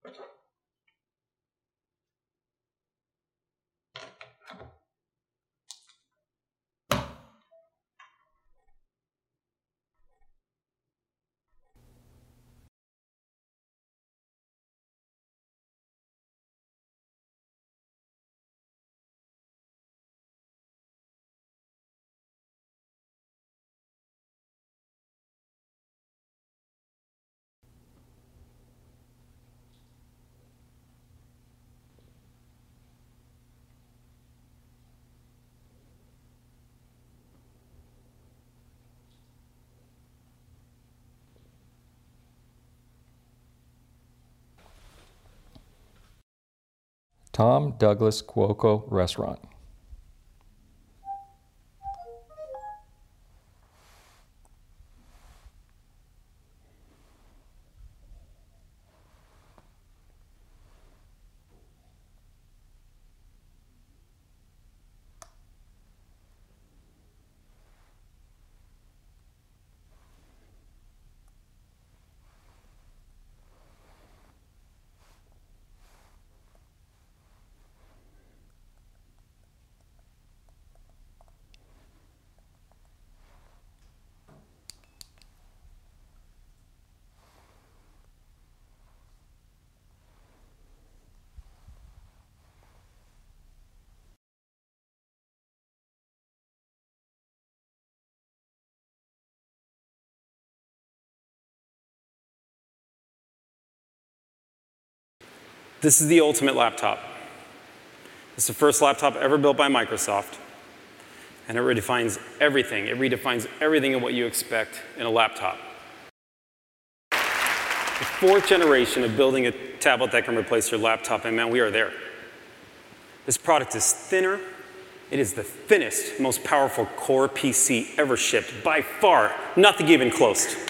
Tom Douglas Cuoco Restaurant. This is the ultimate laptop. It's the first laptop ever built by Microsoft. And it redefines everything. It redefines everything in what you expect in a laptop. The fourth generation of building a tablet that can replace your laptop, and man, we are there. This product is thinner. It is the thinnest, most powerful Core PC ever shipped, by far. Nothing even close.